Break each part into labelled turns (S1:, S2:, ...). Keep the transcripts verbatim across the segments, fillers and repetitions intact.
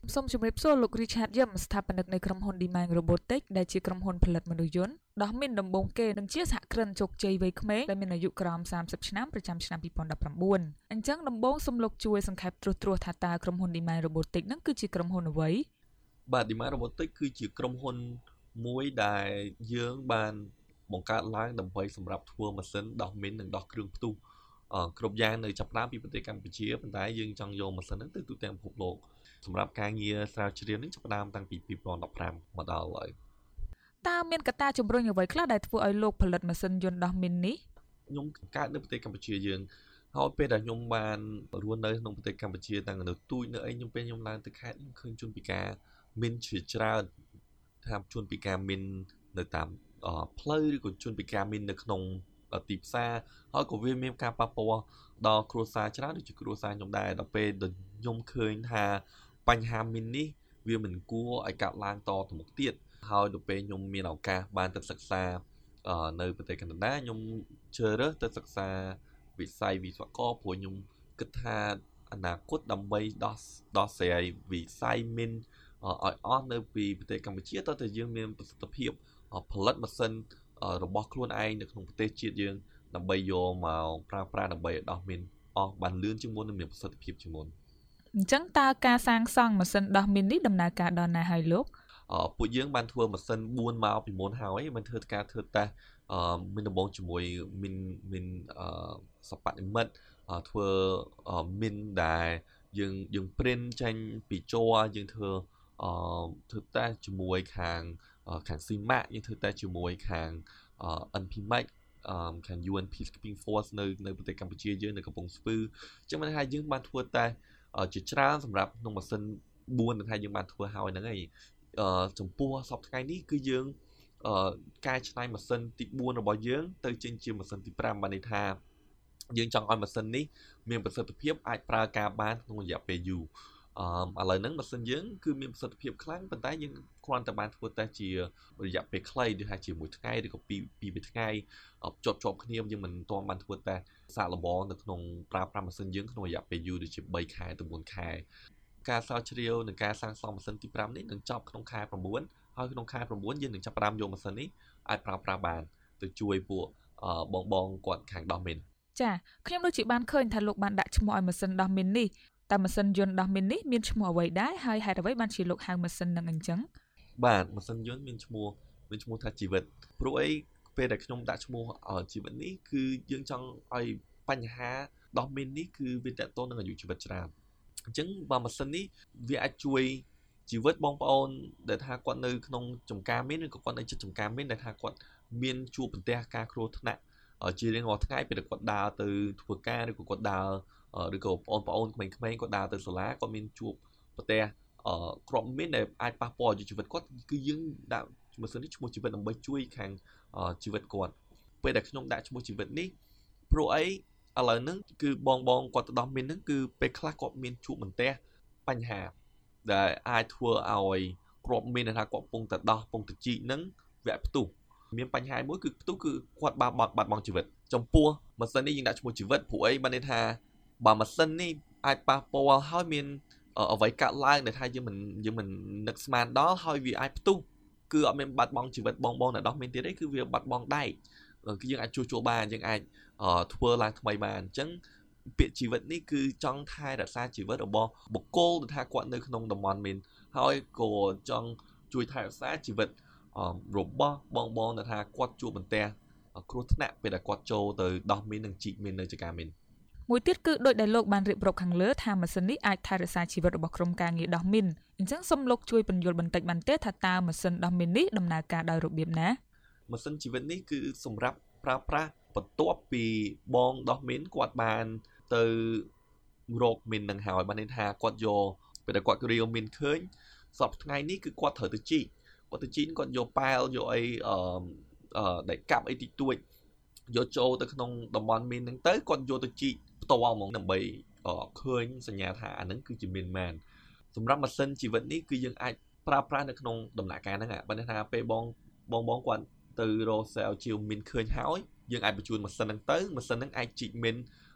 S1: សូមជម្រាបសួរលោក Richard យឹមស្ថាបនិកនៃក្រុមហ៊ុន Demand Robotics ដែលជាក្រុមហ៊ុនផលិតមនុស្សយន្តដ៏មានដំបូងគេនិងជាសហគ្រិនជោគជ័យវ័យក្មេងដែលមានអាយុក្រោមសាមសិបឆ្នាំប្រចាំឆ្នាំពីរពាន់ដប់ប្រាំបួនអញ្ចឹងដំបូងសូមលោកជួយសង្ខេបត្រួសត្រាសថាតើក្រុមហ៊ុន Demand Robotics ហ្នឹងគឺជាក្រុមហ៊ុនអ្វី
S2: បាទ Demand Robotics គឺជាក្រុមហ៊ុនមួយដែលយើងបានបង្កើតឡើងដើម្បីសម្រាប់ធ្វើម៉ាស៊ីនដោះមីននិងដោះគ្រឿងផ្ទុះគ្រប់យ៉ាងនៅចាប់ផ្ដើមពីប្រទេសកម្ពុជាប៉ុន្តែយើងចង់យកម៉ាស៊ីនហ្នឹងទៅទូទាំងពិភពលោកសម្រាប់ការងារស្រាវជ្រាវនេះចាប់ផ្ដើមតាំងពីពីរពាន់ដប់ប្រាំមកដល់ហើយ
S1: តើមានកត្តាជំរុញអ្វីខ្លះដែលធ្វើឲ្យលោកផលិតម៉ាស៊ីនយន្តដោះមីននេះ
S2: ខ្ញុំកើតនៅប្រទេសកម្ពុជាយើងហើយពេលដែលខ្ញុំបានរស់នៅក្នុងប្រទេសកម្ពុជាតាំងនៅទូចនៅអីខ្ញុំពេលខ្ញុំឡើងទៅខេត្តខ្ញុំឃើញជនពិការមានជាច្រើនថាជនពិការមាននៅតាមផ្លូវឬក៏ជនពិការមាននៅក្នុងទីផ្សារហើយក៏វាមានការប៉ះពាល់ដល់គ្រួសារច្រើនដូចជាគ្រួសារខ្ញុំដែរដល់ពេលដែលខ្ញុំឃើញថាបញ្ហាមីននេះវាមិនគួរឲ្យកើតឡើងតទៅមុខទៀតហើយដល់ពេលខ្ញុំមានឱកាសបានទៅសិក្សានៅប្រទេសកាណាដាខ្ញុំជ្រើសរើសទៅសិក្សាវិស័យវិស្វករព្រោះខ្ញុំគិតថាអនាគតដើម្បីដោះដោះស្រាយវិស័យមីនឲ្យអស់នៅពីប្រទេសកម្ពុជាតើតើយើងមានប្រសិទ្ធភាពផលិតម៉ាស៊ីនរបស់ខ្លួនឯងនៅក្នុងប្រទេសជាតិយើងដើម្បីយកមកប្រើប្រាស់ដើម្បីឲ្យដោះមីនអស់បានលឿនជាងមុននិងមានប្រសិទ្ធភាពជាងមុន
S1: អញ្ចឹងតើការសាងសង់ម៉ាស៊ីនដោះមីននេះដំណើរការដល់ណាហើយលោក
S2: អឺពួកយើងបានធ្វើម៉ាស៊ីនបួនមកពីមុនហើយមិនធ្វើការធ្វើតេស្តអឺមានដំបូងជាមួយមីនមីនអឺសបនិមិត្តធ្វើមីនដែលយើងយើង print ចេញពីជ័រយើងធ្វើអឺធ្វើតេស្តជាមួយខាងខាង Simac យើងធ្វើតេស្តជាមួយខាង អិន พี Max អឺខាង ยู เอ็น Peacekeeping Force នៅនៅប្រទេសកម្ពុជាយើងនៅកំពង់ស្ពឺអញ្ចឹងមិនថាយើងបានធ្វើតេស្តជាច្រើនសម្រាប់ក្នុងម៉ាស៊ីនបួនដែលថាយើងបានធ្វើហើយហ្នឹងហើយអឺចំពោះសប្តាហ៍ថ្ងៃនេះគឺយើងអឺកែច្នៃម៉ាស៊ីនទីបួនរបស់យើងទៅចេញជាម៉ាស៊ីនទីប្រាំបានន័យថាយើងចង់ឲ្យម៉ាស៊ីននេះមានប្រសិទ្ធភាពអាចប្រើការបានក្នុងរយៈពេលយូរអឺឥឡូវហ្នឹងម៉ាស៊ីនយើងគឺមានប្រសិទ្ធភាពខ្លាំងប៉ុន្តែយើងគ្រាន់តែបានធ្វើតេស្តជារយៈពេលខ្លីដូចថាជាមួយថ្ងៃឬក៏ពីរពីរថ្ងៃជាប់ជាប់គ្នាយើងមិនទាន់បានធ្វើតេស្តសាកល្បងនៅក្នុងប្រើប្រាស់ម៉ាស៊ីនយើងក្នុងរយៈពេលយូរដូចជាបីខែទៅបួនខែការស្រាវជ្រាវនិងការសាងសង់ម៉ាស៊ីនទីប្រាំនេះនឹងចប់ក្នុងខែប្រាំបួនហើយក្នុងខែប្រាំបួនយើងនឹងចាប់ផ្ដើមយកម៉ាស៊ីននេះអាចប្រើប្រាស់បានទៅជួយពួកបងបងគាត់ខាងដោះមីន
S1: ចាខ្ញុំដូចជាបានឃើញថាលោកបានដាក់ឈ្មោះឲ្យម៉ាស៊ីនដោះមីននេះតែម៉ាស៊ីនយន្តដោះមីននេះមានឈ្មោះអ្វីដែរហើយហេតុអ្វីបានជាលោកហៅម៉ាស៊ីននឹងអញ្ចឹង
S2: បាទម៉ាស៊ីនយន្តមានឈ្មោះមានឈ្មោះថាជីវិតព្រោះអីពេលដែលខ្ញុំដាក់ឈ្មោះជីវិតនេះគឺយើងចង់ឲ្យបញ្ហាដោះមីននេះគឺវាតកតនឹងអាយុជីវិតច្រើនអញ្ចឹងបើម៉ាស៊ីននេះវាអាចជួយជីវិតបងប្អូនដែលថាគាត់នៅក្នុងចំការមីនឬក៏គាត់នៅជិតចំការមីនដែលថាគាត់មានជួបប្រទះការគ្រោះថ្នាក់ជារៀងរាល់ថ្ងៃពេលគាត់ដើរទៅធ្វើការឬក៏គាត់ដើរឬក៏បងប្អូនក្មេងៗគាត់ដើរទៅសាលាគាត់មានជួបប្រទះគ្រាប់មីនដែលអាចប៉ះពាល់ជីវិតគាត់គឺយើងដាក់ម៉ាស៊ីននេះឈ្មោះជីវិតដើម្បីជួយខាងជីវិតគាត់ពេលដែលខ្ញុំដាក់ឈ្មោះជីវិតនេះព្រោះអីឥឡូវហ្នឹងគឺបងបងគាត់ទៅដោះមីនហ្នឹងគឺពេលខ្លះគាត់មានជួបបន្ទះបញ្ហាដែលអាចធ្វើឲ្យគ្រាប់មីនដែលថាគាត់កំពុងតែដោះកំពុងតែជីកហ្នឹងវាក់ផ្ទុះមានបញ្ហាមួយគឺផ្ទុះគឺគាត់បាត់បាត់បាត់បង់ជីវិតចំពោះម៉ាស៊ីននេះយើងដាក់ឈ្មោះជីវិតព្រោះអីបានន័យថាបើម៉ាស៊ីននេះអាចប៉ះពាល់ហើយមានអ្វីកើតឡើងដែលថាយើងមិនយើងមិននឹកស្មានដល់ហើយវាអាចផ្ទុះគឺអត់មានបាត់បង់ជីវិតបងបងដែលដោះមានទៀតទេគឺវាបាត់បង់ដែកគឺយើងអាចជួសជុលបានយើងអាចធ្វើឡើងថ្មីបានអញ្ចឹងពាក្យជីវិតនេះគឺចង់ថែរក្សាជីវិតរបស់បុគ្គលដែលថាគាត់នៅក្នុងតំបន់មីនហើយក៏ចង់ជួយថែរក្សាជីវិតរបស់បងបងដែលថាគាត់ជួបបន្ទះគ្រោះថ្នាក់ពេលដែលគាត់ចូលទៅដោះមីននិងជីកមីននៅចំការមីន
S1: មួយទៀតគឺដោយដែលលោកបានរៀបរាប់ខាងលើថាម៉ាស៊ីននេះអាចថែរក្សាជីវិតរបស់ក្រុមការងារដោះមីនអញ្ចឹងសូមលោកជួយពន្យល់បន្តិចបានទេថាតើម៉ាស៊ីនដោះមីននេះដំណើរការដោយរបៀបណា
S2: ម៉ាស៊ីនជីវិតនេះគឺសម្រាប់ប្រើប្រាស់បន្ទាប់ពីបងដោះមីនគាត់បានទៅរកមីននឹងហើយបានន័យថាគាត់យកពេលដែលគាត់រាវមីនឃើញសប្តាហ៍ថ្ងៃនេះគឺគាត់ត្រូវទៅជីកគាត់ទៅជីកគាត់យកប៉ែលយកអីអឺដែលកាប់អីតិចតួចយកចូលទៅក្នុងតំបន់មីនហ្នឹងទៅគាត់យកទៅជីកផ្ទាល់ហ្មងដើម្បីឃើញសញ្ញាថាអាហ្នឹងគឺជាមីនមែនសម្រាប់ម៉ាស៊ីនជីវិតនេះគឺយើងអាចប្រើប្រាស់នៅក្នុងដំណាក់កាលហ្នឹងបើថាពេលបងបងបងគាត់ទៅរកសែលជាមីនឃើញហើយយើងអាចបញ្ជូនម៉ាស៊ីនហ្នឹងទៅម៉ាស៊ីនហ្នឹងអាចជីកមីន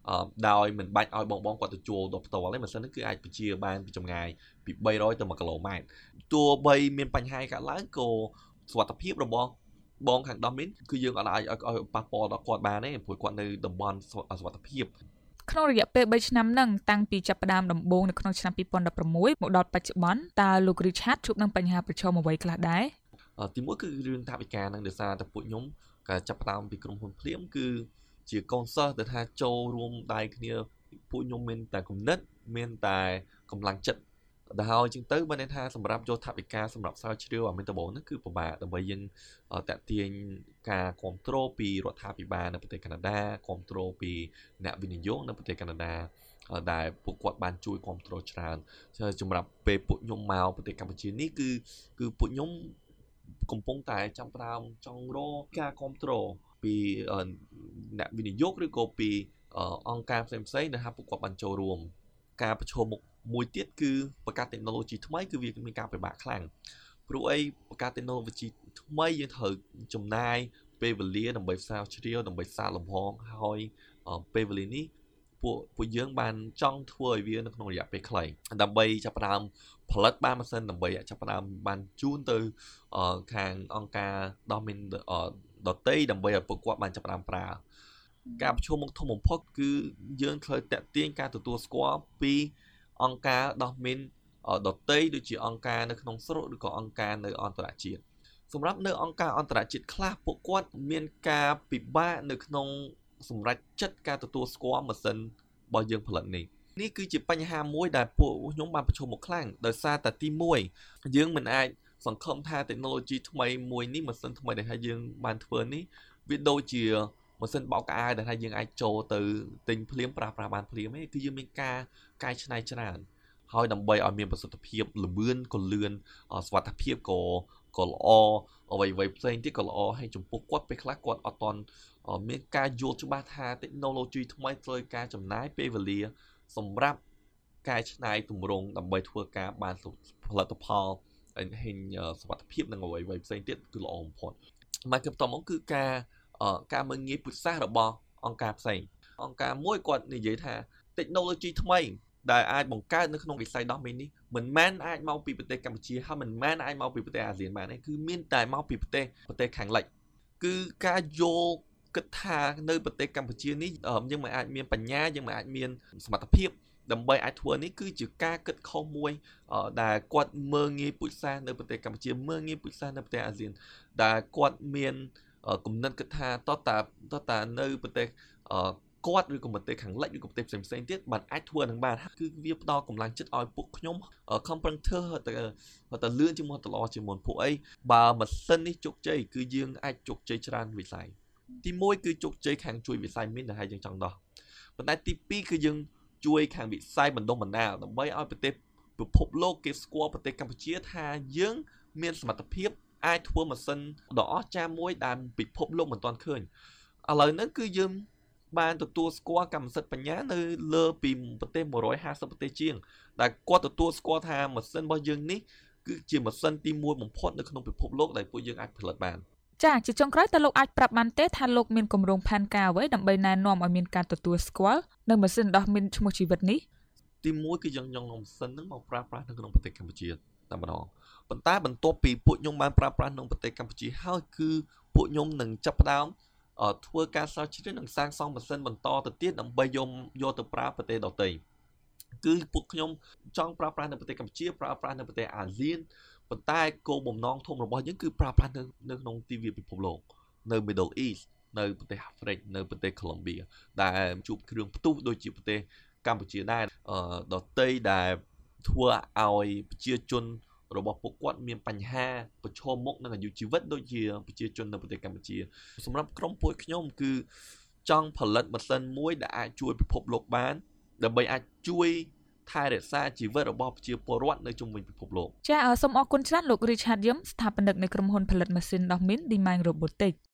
S2: ដោយមិនបាច់ឲ្យបងបងគាត់ទៅជួលដល់ផ្ទាល់ទេមិនសិនគឺអាចបញ្ជាបានពីចម្ងាយពី300ទៅ1គីឡូម៉ែត្រទោះបីមានបញ្ហាកើតឡើងក៏សុខភាពរបស់បងខាងដោះមីនគឺយើងអាចឲ្យប៉ះពាល់ដល់គាត់បានទេព្រោះគាត់នៅតំបន់សុខភាព
S1: ក្នុងរយៈពេល3ឆ្នាំហ្នឹងតាំងពីចាប់ផ្ដើមដំបូងនៅក្នុងឆ្នាំtwo thousand sixteenមកដល់បច្ចុប្បន្នតើលោក Richard ជួបនឹងបញ្ហាប្រឈមអ្វីខ្លះដែរ
S2: ទីមួយគឺរឿងថវិកាហ្នឹងដោយសារតែពួកខ្ញុំការចាប់ផ្ដើមពីក្រុមហ៊ុនភ្លាមគឺជាកូនសិស្សដែលថាចូលរួមដៃគ្នាពួកខ្ញុំមានតែគំនិតមានតែកម្លាំងចិត្តដែលហើយជាងទៅបានន័យថាសម្រាប់យកថវិកាសម្រាប់ស្រាវជ្រាវអាមេតាបូនហ្នឹងគឺពិបាកដើម្បីយើងតាក់ទាញការគ្រប់គ្រងពីរដ្ឋាភិបាលនៅប្រទេសកាណាដាគ្រប់គ្រងពីអ្នកវិនិយោគនៅប្រទេសកាណាដាដែលពួកគាត់បានជួយគ្រប់គ្រងច្រើនសម្រាប់ពេលពួកខ្ញុំមកប្រទេសកម្ពុជានេះគឺគឺពួកខ្ញុំកំពុងតែចាប់ផ្ដើមចង់រកការគ្រប់គ្រងពីអ្នកវិនិយោគឬក៏ពីអង្គការផ្សេងផ្សេងដែលថាពួកគាត់បានចូលរួមការប្រឈមមុខមួយទៀតគឺបង្កើត technology ថ្មីគឺវាមានការពិបាកខ្លាំងព្រោះអីបង្កើត technology ថ្មីយើងត្រូវចំណាយពេលវេលាដើម្បីស្រាវជ្រាវដើម្បីសាកល្បងហើយពេលវេលានេះពួកពួកយើងបានចង់ធ្វើឲ្យវានៅក្នុងរយៈពេលខ្លីដើម្បីចាប់ផ្ដើមផលិតបានម៉ាស៊ីនដើម្បីចាប់ផ្ដើមបានជូនទៅខាងអង្គការដោះមីនដទៃដើម្បីឲ្យពួកគាត់បានចាប់ផ្ដើមប្រើការប្រឈមមុខធំបំផុតគឺយើងត្រូវតាក់ទាញការទទួលស្គាល់ពីអង្គការដោះមីនដទៃដូចជាអង្គការនៅក្នុងស្រុកឬក៏អង្គការនៅអន្តរជាតិសម្រាប់នៅអង្គការអន្តរជាតិខ្លះពួកគាត់មានការពិបាកនៅក្នុងសម្រាប់ចិត្តការទទួលស្គាល់ម៉ាស៊ីនរបស់យើងផលិតនេះនេះគឺជាបញ្ហាមួយដែលពួកខ្ញុំបានប្រឈមមុខខ្លាំងដោយសារតែទីមួយយើងមិនអាចសង្ឃឹមថា technology ថ្មីមួយនេះម៉ាស៊ីនថ្មីដែលថាយើងបានធ្វើនេះវាដូចជាម៉ាស៊ីនបោកកៅអៅដែលថាយើងអាចចូលទៅទិញភ្លាមប្រើប្រាស់បានភ្លាមទេគឺយើងមានការកែច្នៃច្រើនហើយដើម្បីឲ្យមានប្រសិទ្ធភាពលឿនក៏លឿនសុវត្ថិភាពក៏ក៏ល្អអ្វីៗផ្សេងទៀតក៏ល្អហើយចំពោះគាត់ពេលខ្លះគាត់អត់តន់មានការយល់ច្បាស់ថា technology ថ្មីត្រូវការចំណាយពេលវេលាសម្រាប់កែច្នៃទម្រង់ដើម្បីធ្វើការបានផលិតផលហេញសុវត្ថិភាពនិងអ្វីៗផ្សេងទៀតគឺល្អបំផុតមកគឺបន្តមកគឺការការមើលងាយពុទ្ធសាសន៍របស់អង្គការផ្សេងអង្គការមួយគាត់និយាយថា technology ថ្មីដែលអាចបង្កើតនៅក្នុងវិស័យដោះមីននេះមិនមែនអាចមកពីប្រទេសកម្ពុជាហើយមិនមែនអាចមកពីប្រទេសអាស៊ានបានទេគឺមានតែមកពីប្រទេសប្រទេសខាងលិចគឺការយល់គិតថានៅប្រទេសកម្ពុជានេះយើងមិនអាចមានបញ្ញាយើងមិនអាចមានសមត្ថភាពដើម្បីអាចធ្វើនេះគឺជាការគិតខុសមួយដែលគាត់មើលងាយពុទ្ធសាសន៍នៅប្រទេសកម្ពុជាមើលងាយពុទ្ធសាសន៍នៅប្រទេសអាស៊ានដែលគាត់មានគំនិតគិតថាតើតាតើតានៅប្រទេសគាត់ឬក៏ប្រទេសខាងលិចឬក៏ប្រទេសផ្សេងផ្សេងទៀតបានអាចធ្វើនឹងបានគឺវាផ្ដល់កម្លាំងចិត្តឲ្យពួកខ្ញុំខំប្រឹងធ្វើទៅទៅលឿនជាងមុនទៅល្អជាងមុនពួកអីបើម៉ាស៊ីននេះជោគជ័យគឺយើងអាចជោគជ័យច្រើនវិស័យទីមួយគឺជោគជ័យខាងជួយវិស័យមីនដែលហើយយើងចង់ដោះប៉ុន្តែទីពីរគឺយើងជួយខាងវិស័យបណ្ដុះបណ្ដាលដើម្បីឲ្យប្រទេសពិភពលោកគេស្គាល់ប្រទេសកម្ពុជាថាយើងមានសមត្ថភាពអាចធ្វើម៉ាស៊ីនដ៏អស្ចារ្យមួយដែលពិភពលោកមិនទាន់ឃើញឥឡូវនេះគឺយើងបានទទួលស្គាល់កម្មសិទ្ធិបញ្ញានៅលើពីប្រទេសone hundred fiftyប្រទេសជាងដែលគាត់ទទួលស្គាល់ថាម៉ាស៊ីនរបស់យើងនេះគឺជាម៉ាស៊ីនទីមួយបំផុតនៅក្នុងពិភពលោកដែលពួកយើងអាចផលិតបាន
S1: ចាជាចុងក្រោយតើលោកអាចប្រាប់បានទេថាលោកមានគម្រោងផែនការអ្វីដើម្បីណែនាំឲ្យមានការទទួលស្គាល់នៅម៉ាស៊ីនដោះមីនឈ្មោះជីវិតនេះ
S2: ទីមួយគឺយើងចង់នាំម៉ាស៊ីនហ្នឹងមកប្រើប្រាស់នៅក្នុងប្រទេសកម្ពុជាតែម្ដងប៉ុន្តែបន្ទាប់ពីពួកខ្ញុំបានប្រើប្រាស់ក្នុងប្រទេសកម្ពុជាហើយគឺពួកខ្ញុំនឹងចាប់ផ្ដើមធ្វើការស្រាវជ្រាវនិងសាងសង់ម៉ាស៊ីនបន្តទៅទៀតដើម្បីយកយកទៅប្រើប្រទេសដទៃគឺពួកខ្ញុំចង់ប្រើប្រាស់នៅប្រទេសកម្ពុជាប្រើប្រាស់នៅប្រទេសអាស៊ានប៉ុន្តែគោលបំណងធំរបស់យើងគឺប្រើប្រាស់នៅនៅក្នុងទិវាពិភពលោកនៅ Middle East នៅប្រទេសអាហ្វ្រិកនៅប្រទេសកូឡុំប៊ីដែលជួបគ្រឿងផ្ទុះដូចជាប្រទេសកម្ពុជាដែរដទៃដែលធ្វើឲ្យប្រជាជនរបស់ពួកគាត់មានបញ្ហាប្រឈមមុខនឹងអាយុជីវិតដូចជាប្រជាជននៅប្រទេសកម្ពុជាសម្រាប់ក្រុមពួកខ្ញុំគឺចង់ផលិតម៉ាស៊ីនមួយដែលអាចជួយពិភពលោកបានដើម្បីអាចជួយថែរក្សាជីវិតរបស់ប្រជាពលរដ្ឋនៅជុំវិញពិភពលោក
S1: ចាសូមអរគុណច្រើនលោក Richard Yum ស្ថាបនិកនៃក្រុមហ៊ុនផលិតម៉ាស៊ីនដោះមីន Dimine Robotics